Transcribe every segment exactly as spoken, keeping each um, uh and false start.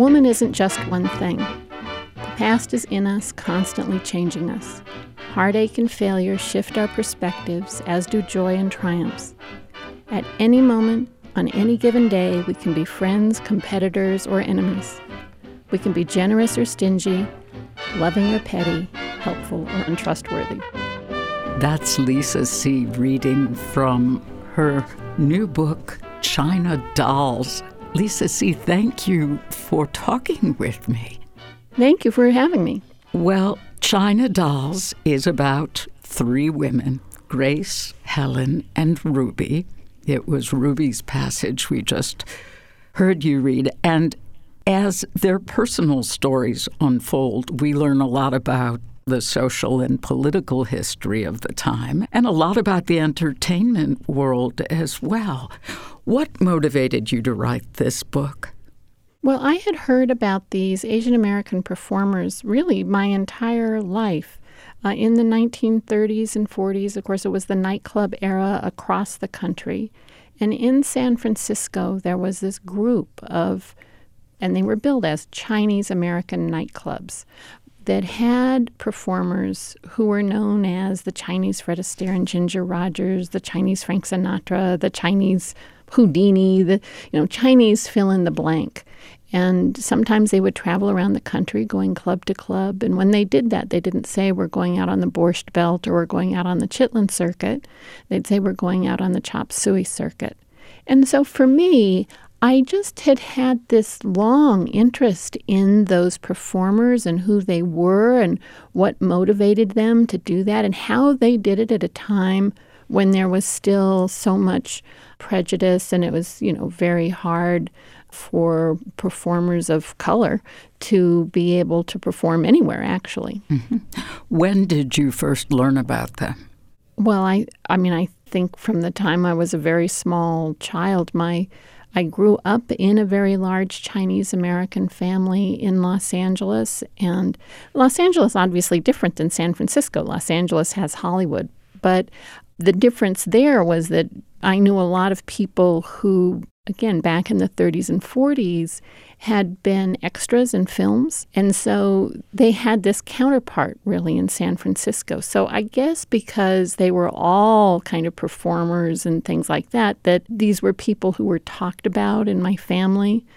woman isn't just one thing. The past is in us, constantly changing us. Heartache and failure shift our perspectives, as do joy and triumphs. At any moment, on any given day, we can be friends, competitors, or enemies. We can be generous or stingy, loving or petty, helpful or untrustworthy. That's Lisa See reading from her new book, China Dolls. Lisa See, thank you for talking with me. Thank you for having me. Well, China Dolls is about three women, Grace, Helen, and Ruby. It was Ruby's passage we just heard you read. And as their personal stories unfold, we learn a lot about the social and political history of the time, and a lot about the entertainment world as well. What motivated you to write this book? Well, I had heard about these Asian American performers really my entire life. Uh, in the nineteen thirties and forties, of course, it was the nightclub era across the country. And in San Francisco, there was this group of, and they were billed as Chinese American nightclubs, that had performers who were known as the Chinese Fred Astaire and Ginger Rogers, the Chinese Frank Sinatra, the Chinese Houdini, the you know Chinese fill in the blank. And sometimes they would travel around the country going club to club. And when they did that, they didn't say we're going out on the Borscht Belt or we're going out on the Chitlin Circuit. They'd say we're going out on the Chop Suey Circuit. And so for me, I just had had this long interest in those performers and who they were and what motivated them to do that and how they did it at a time when there was still so much prejudice and it was, you know, very hard for performers of color to be able to perform anywhere, actually. Mm-hmm. When did you first learn about them? Well, I, I mean, I think from the time I was a very small child, my I grew up in a very large Chinese American family in Los Angeles. And Los Angeles, obviously different than San Francisco. Los Angeles has Hollywood. But the difference there was that I knew a lot of people who, again, back in the thirties and forties, had been extras in films. And so they had this counterpart, really, in San Francisco. So I guess because they were all kind of performers and things like that, that these were people who were talked about in my family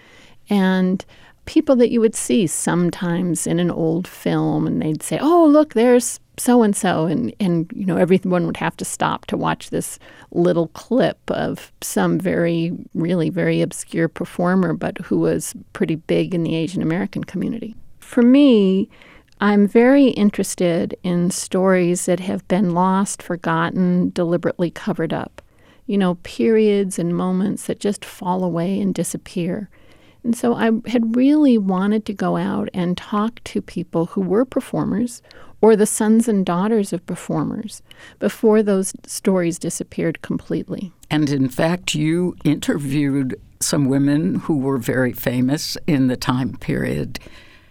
and people that you would see sometimes in an old film. And they'd say, oh, look, there's so-and-so, and, and, you know, everyone would have to stop to watch this little clip of some very, really very obscure performer, but who was pretty big in the Asian American community. For me, I'm very interested in stories that have been lost, forgotten, deliberately covered up. You know, periods and moments that just fall away and disappear. And so I had really wanted to go out and talk to people who were performers or the sons and daughters of performers before those stories disappeared completely. And in fact, you interviewed some women who were very famous in the time period.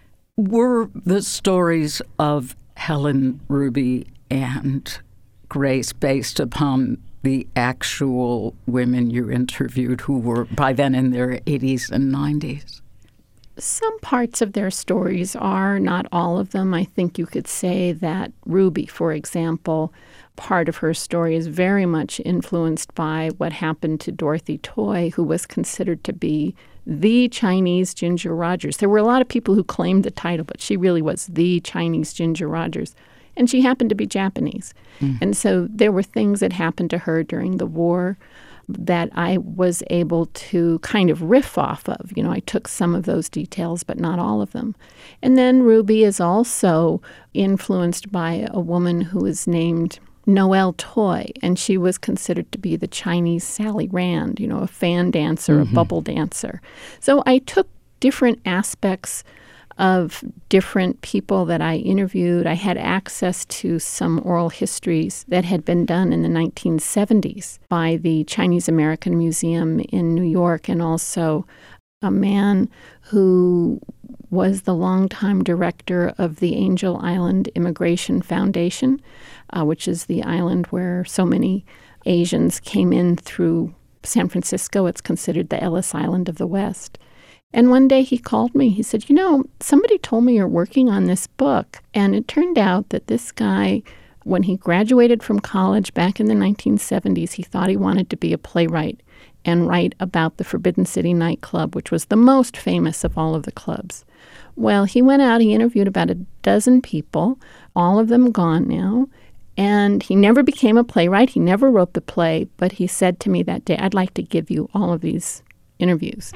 Were the stories of Helen, Ruby, and Grace based upon the actual women you interviewed who were by then in their eighties and nineties? Some parts of their stories are, not all of them. I think you could say that Ruby, for example, part of her story is very much influenced by what happened to Dorothy Toy, who was considered to be the Chinese Ginger Rogers. There were a lot of people who claimed the title, but she really was the Chinese Ginger Rogers. And she happened to be Japanese. Mm. And so there were things that happened to her during the war that I was able to kind of riff off of. You know, I took some of those details, but not all of them. And then Ruby is also influenced by a woman who is named Noelle Toy, and she was considered to be the Chinese Sally Rand, you know, a fan dancer, mm-hmm. a bubble dancer. So I took different aspects of different people that I interviewed. I had access to some oral histories that had been done in the nineteen seventies by the Chinese American Museum in New York, and also a man who was the longtime director of the Angel Island Immigration Foundation, uh, which is the island where so many Asians came in through San Francisco. It's considered the Ellis Island of the West. And one day he called me. He said, you know, somebody told me you're working on this book. And it turned out that this guy, when he graduated from college back in the nineteen seventies, he thought he wanted to be a playwright and write about the Forbidden City nightclub, which was the most famous of all of the clubs. Well, he went out, he interviewed about a dozen people, all of them gone now, and he never became a playwright. He never wrote the play, but he said to me that day, I'd like to give you all of these interviews.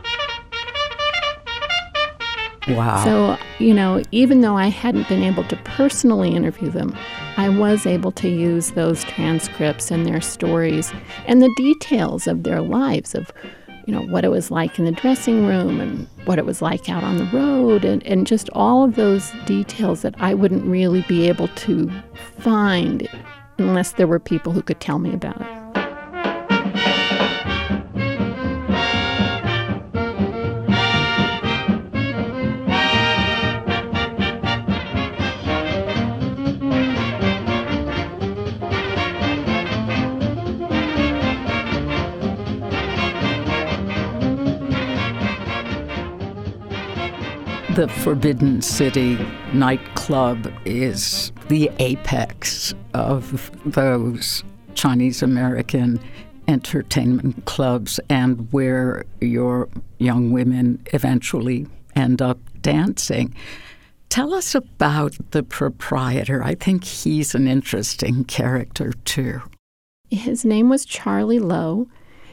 Wow. So, you know, even though I hadn't been able to personally interview them, I was able to use those transcripts and their stories and the details of their lives, of, you know, what it was like in the dressing room and what it was like out on the road, and, and just all of those details that I wouldn't really be able to find unless there were people who could tell me about it. The Forbidden City nightclub is the apex of those Chinese-American entertainment clubs, and where your young women eventually end up dancing. Tell us about the proprietor. I think he's an interesting character, too. His name was Charlie Lowe.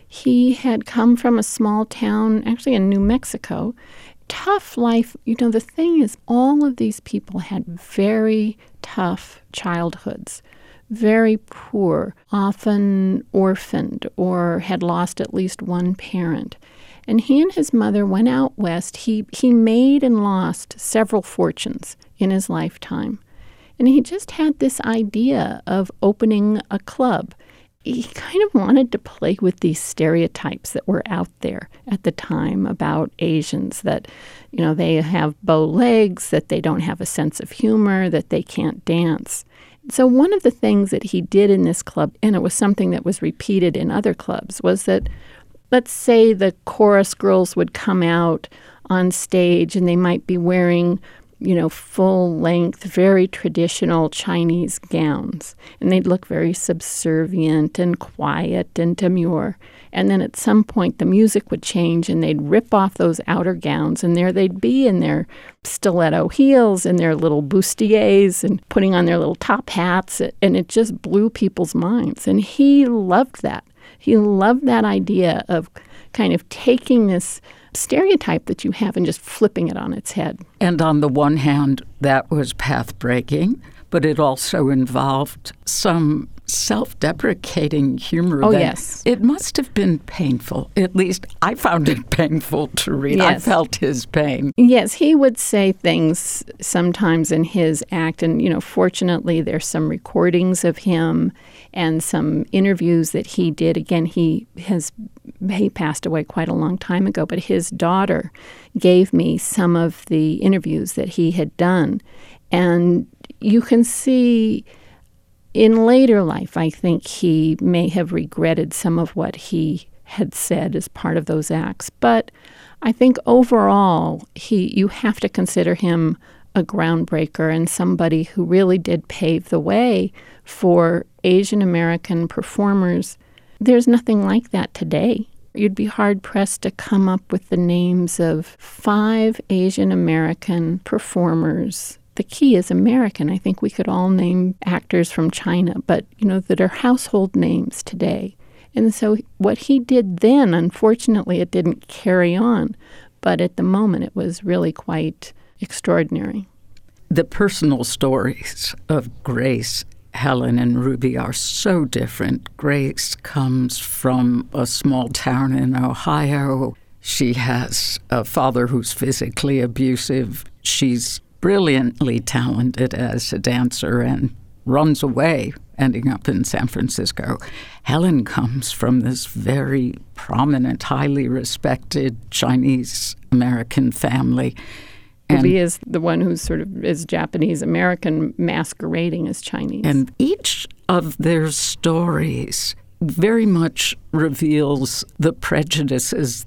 He had come from a small town, actually in New Mexico. Tough life. You know, the thing is, all of these people had very tough childhoods, very poor, often orphaned or had lost at least one parent. And he and his mother went out west. He, he made and lost several fortunes in his lifetime. And he just had this idea of opening a club. He kind of wanted to play with these stereotypes that were out there at the time about Asians, that, you know, they have bow legs, that they don't have a sense of humor, that they can't dance. So one of the things that he did in this club, and it was something that was repeated in other clubs, was that, let's say the chorus girls would come out on stage and they might be wearing, you know, full-length, very traditional Chinese gowns. And they'd look very subservient and quiet and demure. And then at some point, the music would change, and they'd rip off those outer gowns, and there they'd be in their stiletto heels and their little bustiers and putting on their little top hats, and it just blew people's minds. And he loved that. He loved that idea of kind of taking this stereotype that you have and just flipping it on its head. And on the one hand, that was path-breaking, but it also involved some self-deprecating humor. Oh, that yes. It must have been painful. At least I found it painful to read. Yes. I felt his pain. Yes, he would say things sometimes in his act, and, you know, fortunately there's some recordings of him and some interviews that he did. Again, he has he passed away quite a long time ago, but his daughter gave me some of the interviews that he had done. And you can see in later life, I think he may have regretted some of what he had said as part of those acts. But I think overall, he you have to consider him a groundbreaker and somebody who really did pave the way for Asian American performers. There's nothing like that today. You'd be hard-pressed to come up with the names of five Asian American performers. The key is American. I think we could all name actors from China, but, you know, that are household names today. And so what he did then, unfortunately, it didn't carry on, but at the moment it was really quite extraordinary. The personal stories of Grace, Helen, and Ruby are so different. Grace comes from a small town in Ohio. She has a father who's physically abusive. She's brilliantly talented as a dancer and runs away, ending up in San Francisco. Helen comes from this very prominent, highly respected Chinese-American family. Ruby is the one who's sort of is Japanese-American masquerading as Chinese. And each of their stories very much reveals the prejudices that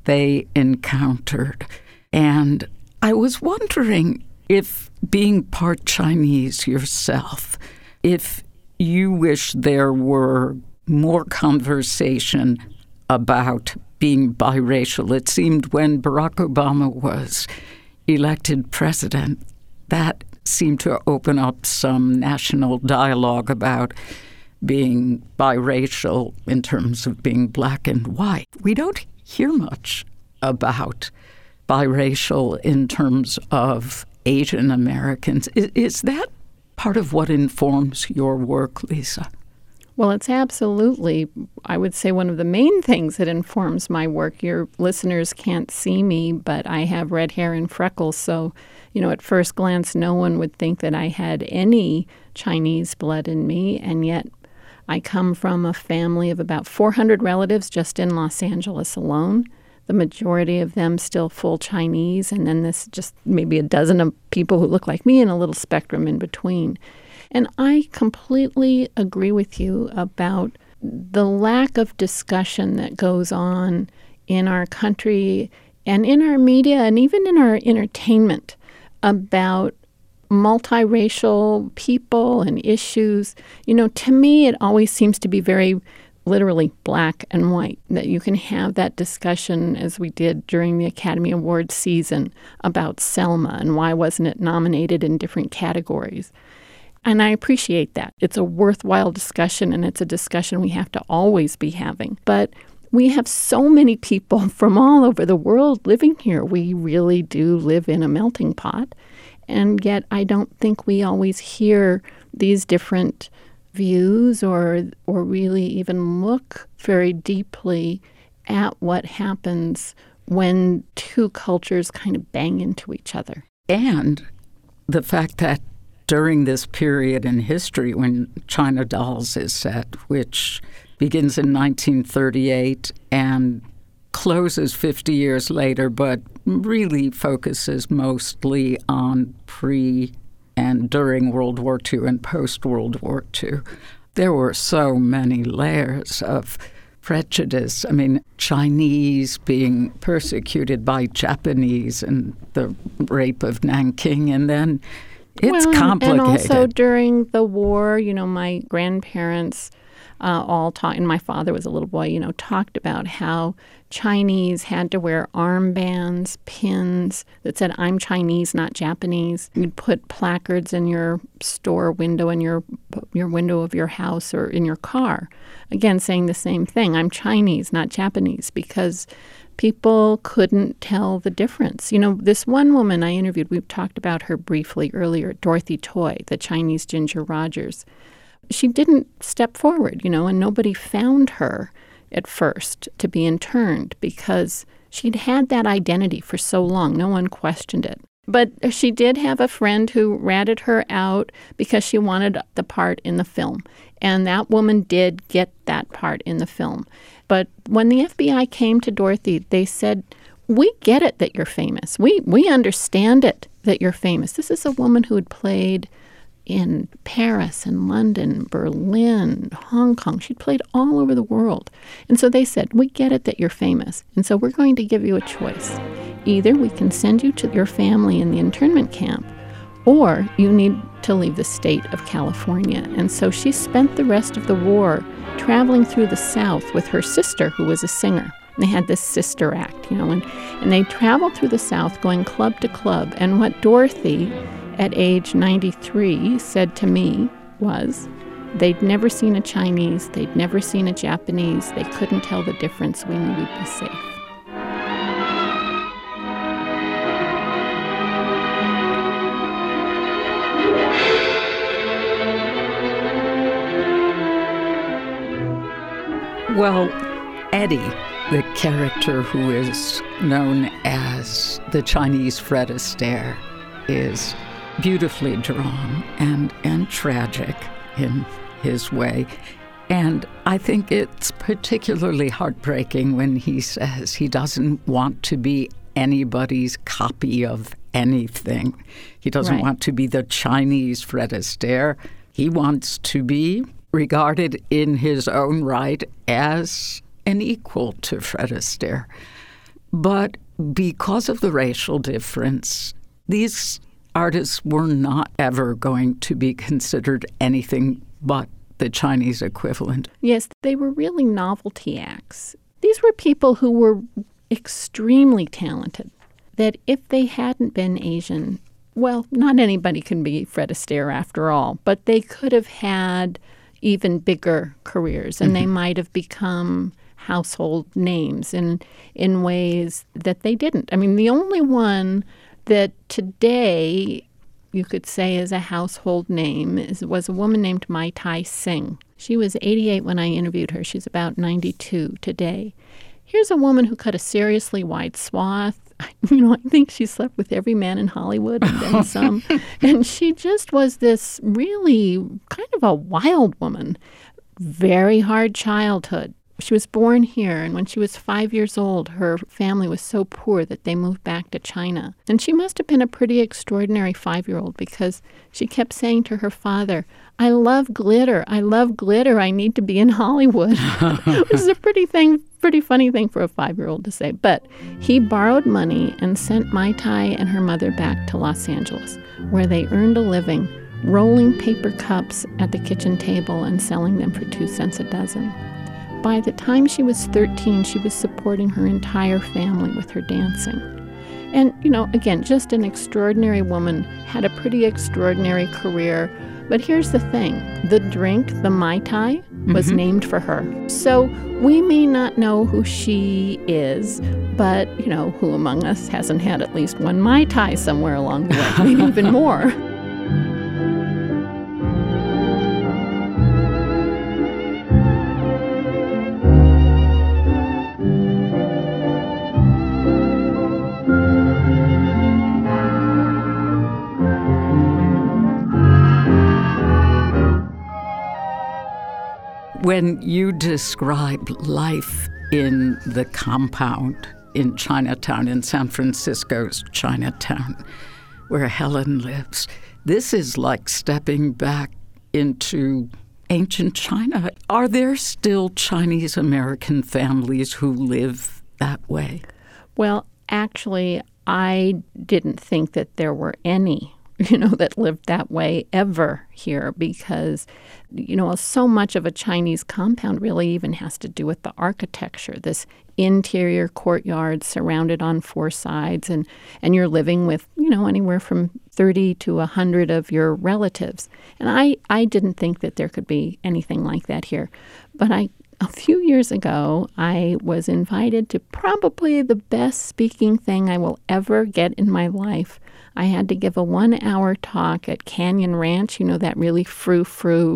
they encountered. And I was wondering if, being part Chinese yourself, if you wish there were more conversation about being biracial. It seemed when Barack Obama was elected president, that seemed to open up some national dialogue about being biracial in terms of being black and white. We don't hear much about biracial in terms of Asian Americans. Is, is that part of what informs your work, Lisa? Well, it's absolutely, I would say, one of the main things that informs my work. Your listeners can't see me, but I have red hair and freckles. So, you know, at first glance, no one would think that I had any Chinese blood in me. And yet I come from a family of about four hundred relatives just in Los Angeles alone. The majority of them still full Chinese. And then this just maybe a dozen of people who look like me and a little spectrum in between. And I completely agree with you about the lack of discussion that goes on in our country and in our media and even in our entertainment about multiracial people and issues. You know, to me, it always seems to be very literally black and white, that you can have that discussion as we did during the Academy Awards season about Selma and why wasn't it nominated in different categories. And I appreciate that. It's a worthwhile discussion, and it's a discussion we have to always be having. But we have so many people from all over the world living here. We really do live in a melting pot. And yet I don't think we always hear these different views or or really even look very deeply at what happens when two cultures kind of bang into each other. And the fact that during this period in history when China Dolls is set, which begins in nineteen thirty-eight and closes fifty years later, but really focuses mostly on pre and during World War Two and post-World War Two, there were so many layers of prejudice. I mean, Chinese being persecuted by Japanese and the rape of Nanking, and then it's well, complicated. And also during the war, you know, my grandparents uh, all talked, and my father was a little boy, you know, talked about how Chinese had to wear armbands, pins that said, "I'm Chinese, not Japanese." You'd put placards in your store window, in your your window of your house or in your car, again, saying the same thing, "I'm Chinese, not Japanese," because people couldn't tell the difference. You know, this one woman I interviewed, we've talked about her briefly earlier, Dorothy Toy, the Chinese Ginger Rogers. She didn't step forward, you know, and nobody found her at first to be interned because she'd had that identity for so long. No one questioned it. But she did have a friend who ratted her out because she wanted the part in the film. And that woman did get that part in the film. But when the F B I came to Dorothy, they said, "We get it that you're famous. We we understand it that you're famous." This is a woman who had played in Paris and London, Berlin, Hong Kong. She'd played all over the world. And so they said, "We get it that you're famous. And so we're going to give you a choice. Either we can send you to your family in the internment camp, or you need to leave the state of California." And so she spent the rest of the war traveling through the South with her sister, who was a singer. And they had this sister act, you know, and, and they traveled through the South going club to club. And what Dorothy, at age ninety-three, said to me was they'd never seen a Chinese, they'd never seen a Japanese, they couldn't tell the difference, we knew we'd be safe. Well, Eddie, the character who is known as the Chinese Fred Astaire, is beautifully drawn and, and tragic in his way. And I think it's particularly heartbreaking when he says he doesn't want to be anybody's copy of anything. He doesn't Right. want to be the Chinese Fred Astaire. He wants to be regarded in his own right as an equal to Fred Astaire. But because of the racial difference, these artists were not ever going to be considered anything but the Chinese equivalent. Yes, they were really novelty acts. These were people who were extremely talented, that if they hadn't been Asian, well, not anybody can be Fred Astaire after all, but they could have had even bigger careers, and mm-hmm. they might have become household names in in ways that they didn't. I mean, the only one that today you could say is a household name is, was a woman named Mai Tai Singh. She was eighty-eight when I interviewed her. She's about ninety-two today. Here's a woman who cut a seriously wide swath. You know, I think she slept with every man in Hollywood and then some. And she just was this really kind of a wild woman. Very hard childhood. She was born here, and when she was five years old, her family was so poor that they moved back to China. And she must have been a pretty extraordinary five-year-old because she kept saying to her father, I love glitter. I love glitter. I need to be in Hollywood, which is a pretty thing, pretty funny thing for a five-year-old to say. But he borrowed money and sent Mai Tai and her mother back to Los Angeles, where they earned a living rolling paper cups at the kitchen table and selling them for two cents a dozen. By the time she was thirteen, she was supporting her entire family with her dancing. And, you know, again, just an extraordinary woman, had a pretty extraordinary career. But here's the thing. The drink, the Mai Tai, was mm-hmm. named for her. So we may not know who she is, but, you know, who among us hasn't had at least one Mai Tai somewhere along the way, maybe even more. When you describe life in the compound in Chinatown, in San Francisco's Chinatown, where Helen lives, this is like stepping back into ancient China. Are there still Chinese American families who live that way? Well, actually, I didn't think that there were any, you know, that lived that way ever here because, you know, so much of a Chinese compound really even has to do with the architecture, this interior courtyard surrounded on four sides, and, and you're living with, you know, anywhere from thirty to one hundred of your relatives. And I, I didn't think that there could be anything like that here. But I A few years ago, I was invited to probably the best speaking thing I will ever get in my life. I had to give a one-hour talk at Canyon Ranch, you know, that really frou-frou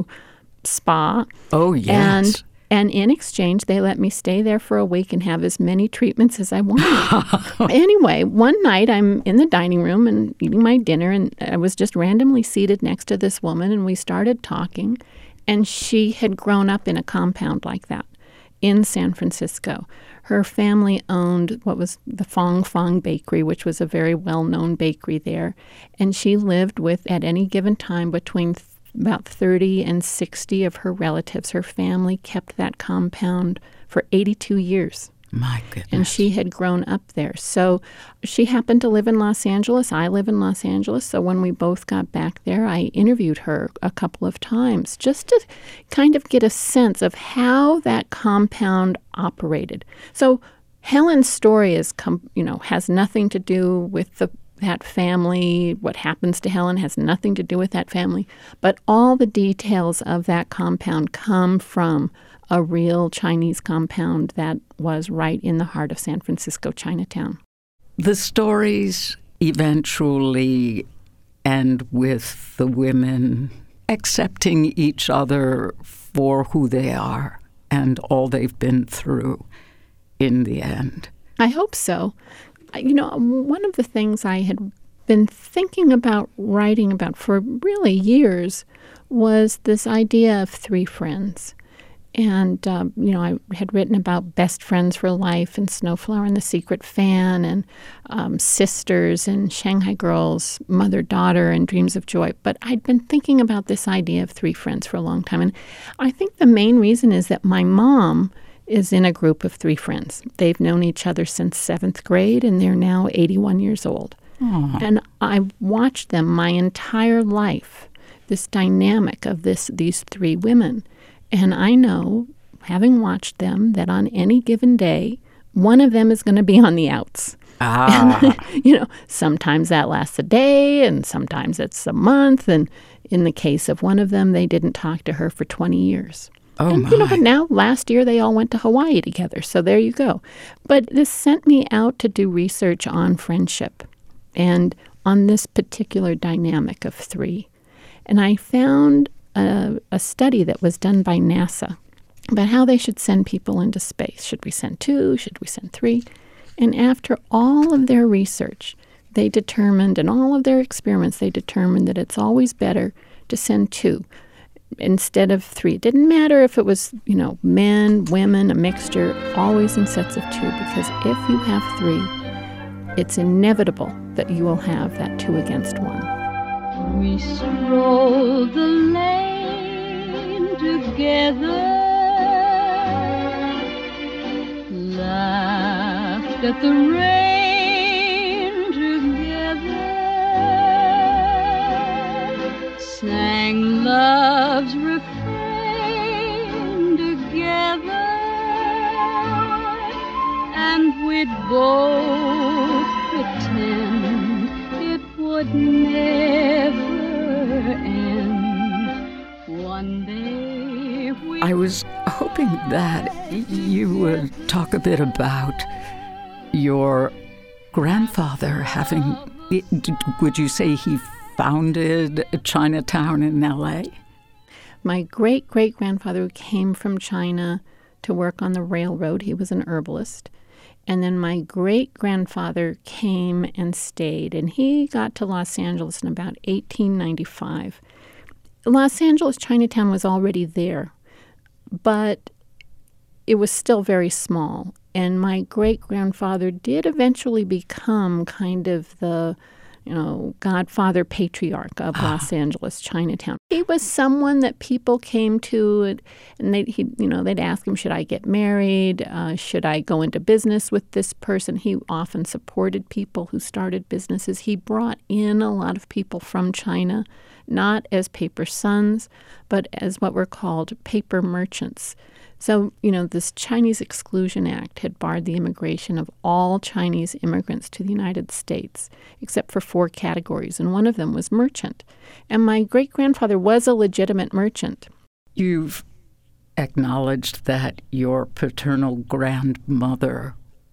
spa. Oh, yes. And, and in exchange, they let me stay there for a week and have as many treatments as I wanted. Anyway, one night I'm in the dining room and eating my dinner, and I was just randomly seated next to this woman, and we started talking. And she had grown up in a compound like that in San Francisco. Her family owned what was the Fong Fong Bakery, which was a very well-known bakery there. And she lived with, at any given time, between th- about thirty and sixty of her relatives. Her family kept that compound for eighty-two years. My goodness. And she had grown up there. So she happened to live in Los Angeles. I live in Los Angeles. So when we both got back there, I interviewed her a couple of times just to kind of get a sense of how that compound operated. So Helen's story is, com- you know, has nothing to do with the that family. What happens to Helen has nothing to do with that family. But all the details of that compound come from a real Chinese compound that was right in the heart of San Francisco, Chinatown. The stories eventually end with the women accepting each other for who they are and all they've been through in the end. I hope so. You know, one of the things I had been thinking about writing about for really years was this idea of three friends. And, um, you know, I had written about Best Friends for Life and Snowflower and the Secret Fan and um, Sisters and Shanghai Girls, Mother-Daughter and Dreams of Joy. But I'd been thinking about this idea of three friends for a long time. And I think the main reason is that my mom is in a group of three friends. They've known each other since seventh grade, and they're now eighty-one years old. Aww. And I've watched them my entire life, this dynamic of this these three women. And I know, having watched them, that on any given day, one of them is going to be on the outs. Ah. And, you know, sometimes that lasts a day, and sometimes it's a month. And in the case of one of them, they didn't talk to her for twenty years. Oh, and, my. You know, but now, last year, they all went to Hawaii together. So there you go. But this sent me out to do research on friendship and on this particular dynamic of three. And I found a, a study that was done by NASA about how they should send people into space. Should we send two? Should we send three? And after all of their research, they determined, and all of their experiments, they determined that it's always better to send two instead of three. It didn't matter if it was, you know, men, women, a mixture, always in sets of two, because if you have three, it's inevitable that you will have that two against one. We strolled the lane together, laughed at the rain together, sang love's refrain together, and we'd both pretend it would never end. One day we... I was hoping that you would talk a bit about your grandfather having, would you say he founded Chinatown in L A? My great-great-grandfather came from China to work on the railroad. He was an herbalist. And then my great-grandfather came and stayed, and he got to Los Angeles in about eighteen ninety-five. Los Angeles, Chinatown was already there, but it was still very small. And my great-grandfather did eventually become kind of the, you know, godfather patriarch of Los Angeles, Chinatown. He was someone that people came to, and they, he, you know, they'd ask him, should I get married? Uh, should I go into business with this person? He often supported people who started businesses. He brought in a lot of people from China, not as paper sons, but as what were called paper merchants. So, you know, this Chinese Exclusion Act had barred the immigration of all Chinese immigrants to the United States, except for four categories, and one of them was merchant. And my great-grandfather was a legitimate merchant. You've acknowledged that your paternal grandmother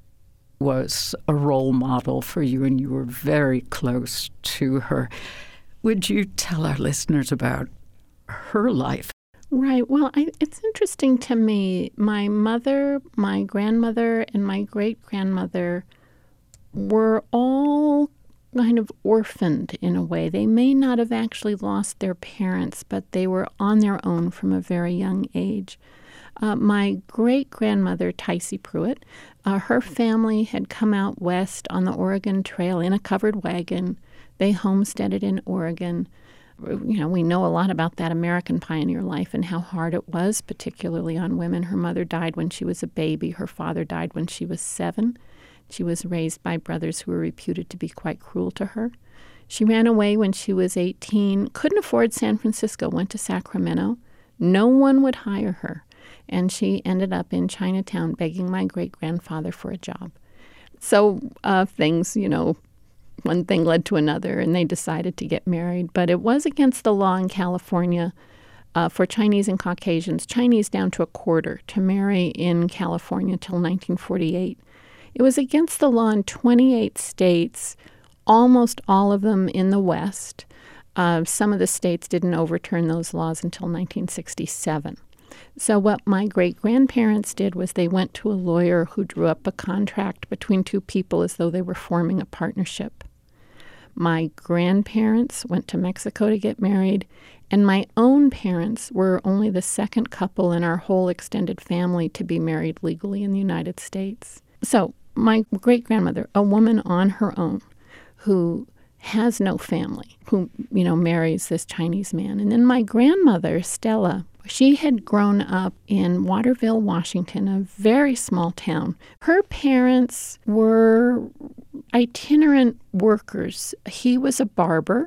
was a role model for you, and you were very close to her. Would you tell our listeners about her life? Right. Well, I, it's interesting to me. My mother, my grandmother, and my great-grandmother were all kind of orphaned in a way. They may not have actually lost their parents, but they were on their own from a very young age. Uh, my great-grandmother, Tycee Pruitt, uh, her family had come out west on the Oregon Trail in a covered wagon. They homesteaded in Oregon. You know, we know a lot about that American pioneer life and how hard it was, particularly on women. Her mother died when she was a baby. Her father died when she was seven. She was raised by brothers who were reputed to be quite cruel to her. She ran away when she was eighteen, couldn't afford San Francisco, went to Sacramento. No one would hire her, and she ended up in Chinatown begging my great-grandfather for a job. So uh, things, you know, one thing led to another, and they decided to get married. But it was against the law in California uh, for Chinese and Caucasians, Chinese down to a quarter, to marry in California till nineteen forty-eight. It was against the law in twenty-eight states, almost all of them in the West. Uh, some of the states didn't overturn those laws until nineteen sixty-seven. So what my great-grandparents did was they went to a lawyer who drew up a contract between two people as though they were forming a partnership. My grandparents went to Mexico to get married, and my own parents were only the second couple in our whole extended family to be married legally in the United States. So my great-grandmother, a woman on her own who has no family, who, you know, marries this Chinese man. And then my grandmother, Stella, She had grown up in Waterville, Washington, a very small town. Her parents were itinerant workers. He was a barber,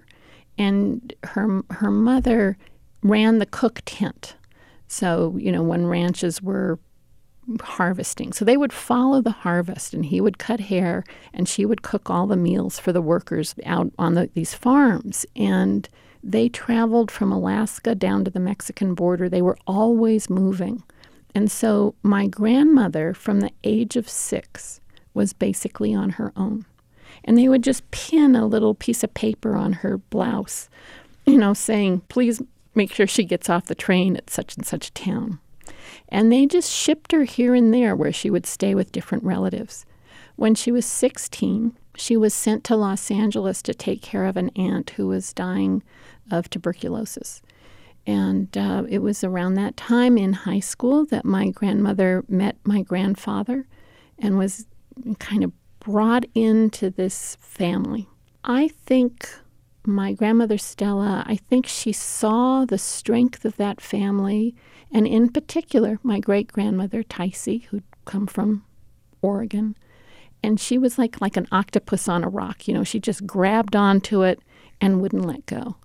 and her her mother ran the cook tent. So, you know, when ranches were harvesting. So they would follow the harvest, and he would cut hair, and she would cook all the meals for the workers out on the, these farms. And they traveled from Alaska down to the Mexican border. They were always moving. And so my grandmother, from the age of six, was basically on her own. And they would just pin a little piece of paper on her blouse, you know, saying, please make sure she gets off the train at such and such a town. And they just shipped her here and there where she would stay with different relatives. When she was sixteen, she was sent to Los Angeles to take care of an aunt who was dying of tuberculosis. And uh, it was around that time in high school that my grandmother met my grandfather and was kind of brought into this family. I think my grandmother Stella, I think she saw the strength of that family, and in particular, my great-grandmother Ticey, who'd come from Oregon. And she was like, like an octopus on a rock. You know, she just grabbed onto it and wouldn't let go.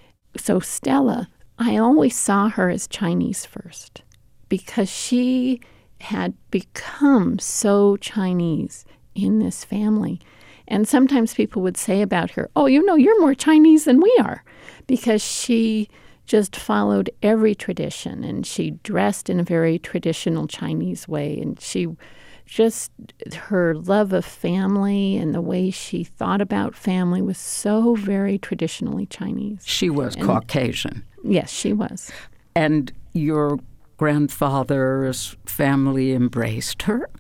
So Stella, I always saw her as Chinese first because she had become so Chinese in this family. And sometimes people would say about her, oh, you know, you're more Chinese than we are, because she just followed every tradition, and she dressed in a very traditional Chinese way. And she just, her love of family and the way she thought about family was so very traditionally Chinese. She was and, Caucasian. Yes, she was. And your grandfather's family embraced her?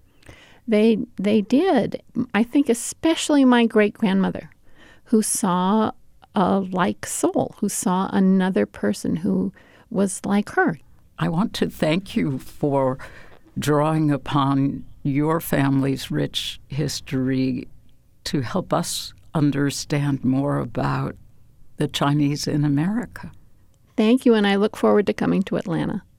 They they did. I think especially my great-grandmother, who saw a like soul, who saw another person who was like her. I want to thank you for drawing upon your family's rich history to help us understand more about the Chinese in America. Thank you, and I look forward to coming to Atlanta.